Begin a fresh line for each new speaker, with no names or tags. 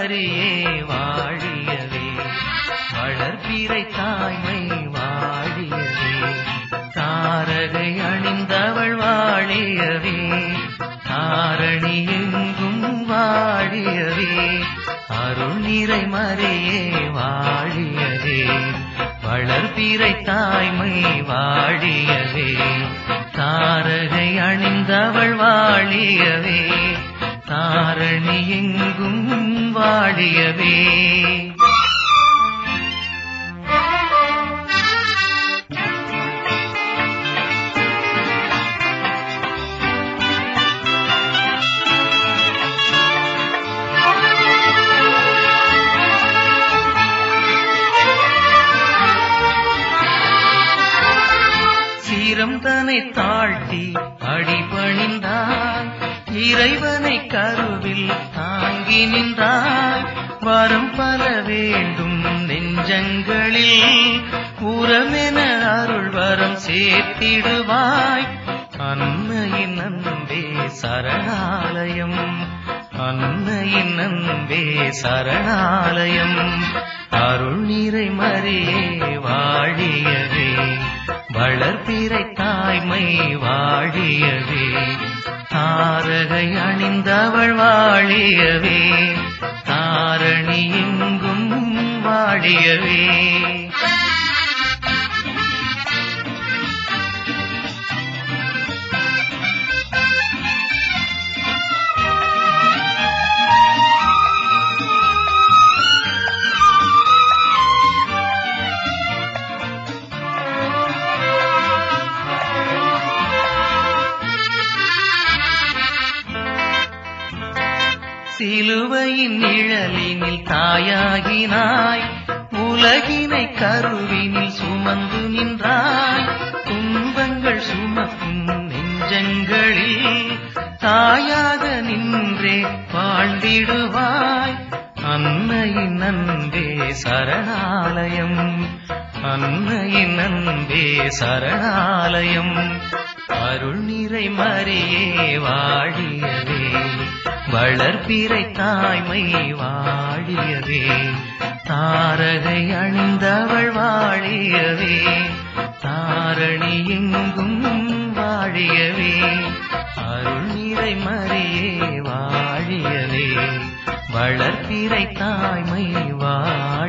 மரியே வாழியவே, வளர்பிறை தாய்மை வாழியவே, தாரகை அணிந்தவள் வாழியவே, தாரணி எங்கும் வாழியவே, அருள் நிறை மரியே வாழியவே, வளர்பிறை தாய்மை வாழியவே, தாரகை அணிந்தவள் வாழியவே, தாரணி எங்கும் வாழியவே. சீரம் தன்னை தாழ்த்தி அடிபணிந்தாய், இறைவனை கருவில் தாங்கி நின்றாய், வரம் பல வேண்டும் நெஞ்சங்களில், உரமென அருள் வரம் சேர்த்திடுவாய், அன்னையின் அன்பே சரணாலயம், அன்னையின் அன்பே சரணாலயம், அருள் நிறை மரியே வாழியவே, வளர்பிறை தாய்மை வாழியவே, தாரகை அணிந்தவள் வாழியவே, தாரணி எங்கும் வாழியவே. சிலுவையின் நிழலினில் தாயாகினாய், உலகினை கருவினில் சுமந்து நின்றாய், துன்பங்கள் சுமக்கும் நெஞ்சங்களில் தாயாக நின்றே வாழ்ந்திடுவாய், அன்னையின் அன்பே சரணாலயம், அன்னையின் அன்பே சரணாலயம், அருள் நிறை மரியே வாழியவே, வளர்பிறை தாய்மை வாழியவே, தாரகை அணிந்தவள் வாழியவே, தாரணி எங்கும் வாழியவே, அருள் நிறை மரியே வாழியவே, வளர்பிறை தாய்மை வாழியவே.